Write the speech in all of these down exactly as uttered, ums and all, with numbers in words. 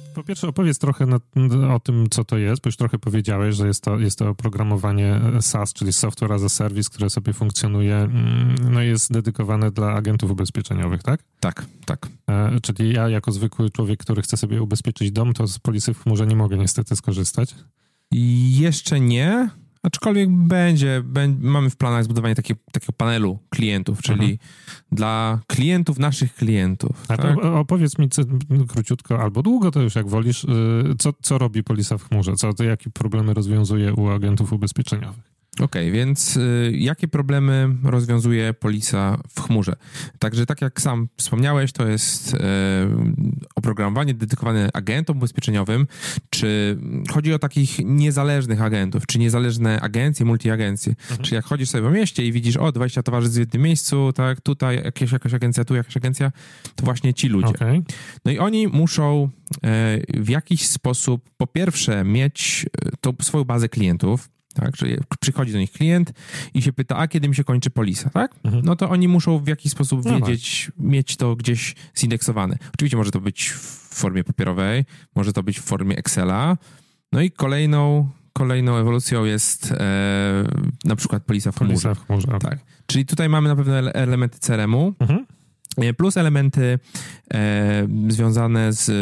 Po pierwsze opowiedz trochę na, o tym, co to jest, bo już trochę powiedziałeś, że jest to, jest to oprogramowanie SaaS, czyli Software as a Service, które sobie funkcjonuje, no jest dedykowane dla agentów ubezpieczeniowych, tak? Tak, tak. E, czyli ja jako zwykły człowiek, który chce sobie ubezpieczyć dom, to z polisy w chmurze nie mogę niestety skorzystać. Jeszcze nie, aczkolwiek będzie, będzie mamy w planach zbudowanie takie, takiego panelu klientów, czyli mhm. dla klientów naszych klientów. A tak? to opowiedz mi co, króciutko albo długo, to już jak wolisz, co, co robi polisa w chmurze? Co, to jakie problemy rozwiązuje u agentów ubezpieczeniowych? Okej, okay, więc y, jakie problemy rozwiązuje polisa w chmurze? Także tak jak sam wspomniałeś, to jest y, oprogramowanie dedykowane agentom ubezpieczeniowym, czy chodzi o takich niezależnych agentów, czy niezależne agencje, multiagencje. Mhm. Czyli jak chodzisz sobie po mieście i widzisz, o, dwadzieścia towarzystw w jednym miejscu, tak, tutaj jakieś, jakaś agencja, tu jakaś agencja, to właśnie ci ludzie. Okay. No i oni muszą y, w jakiś sposób, po pierwsze, mieć tą swoją bazę klientów, tak, że przychodzi do nich klient i się pyta, a kiedy mi się kończy polisa, tak? Mhm. No to oni muszą w jakiś sposób no wiedzieć, tak. mieć to gdzieś zindeksowane. Oczywiście może to być w formie papierowej, może to być w formie Excela. No i kolejną, kolejną ewolucją jest e, na przykład polisa w chmurze. Polisa w chmurze. Tak. Czyli tutaj mamy na pewno elementy C R M-u, mhm. plus elementy e, związane z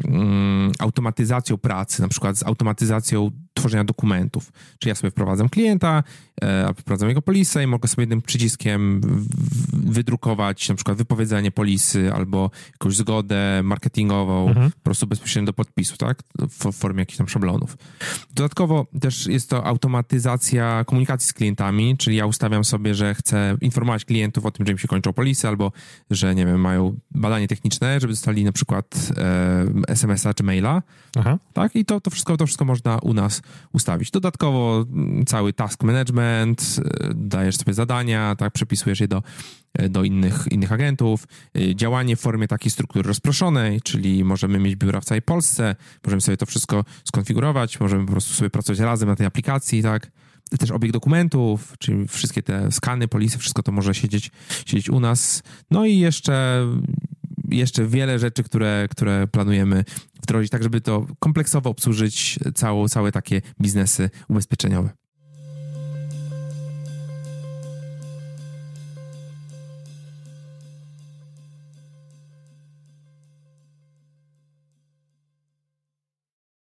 mm, automatyzacją pracy, na przykład z automatyzacją tworzenia dokumentów. Czyli ja sobie wprowadzam klienta, e, wprowadzam jego polisę i mogę sobie jednym przyciskiem w, wydrukować na przykład wypowiedzenie polisy albo jakąś zgodę marketingową, mhm. po prostu bezpośrednio do podpisu, tak? W, w formie jakichś tam szablonów. Dodatkowo też jest to automatyzacja komunikacji z klientami, czyli ja ustawiam sobie, że chcę informować klientów o tym, że im się kończą polisy albo że, nie wiem, mają badanie techniczne, żeby dostali na przykład e, es em es a czy maila. Aha. Tak? I to, to, wszystko, to wszystko można u nas ustawić. Dodatkowo cały task management, dajesz sobie zadania, tak, przepisujesz je do, do innych, innych agentów. Działanie w formie takiej struktury rozproszonej, czyli możemy mieć biura w całej Polsce, możemy sobie to wszystko skonfigurować, możemy po prostu sobie pracować razem na tej aplikacji, tak. Też obieg dokumentów, czyli wszystkie te skany, polisy, wszystko to może siedzieć, siedzieć u nas. No i jeszcze, jeszcze wiele rzeczy, które, które planujemy wdrożyć, tak żeby to kompleksowo obsłużyć całą, całe takie biznesy ubezpieczeniowe.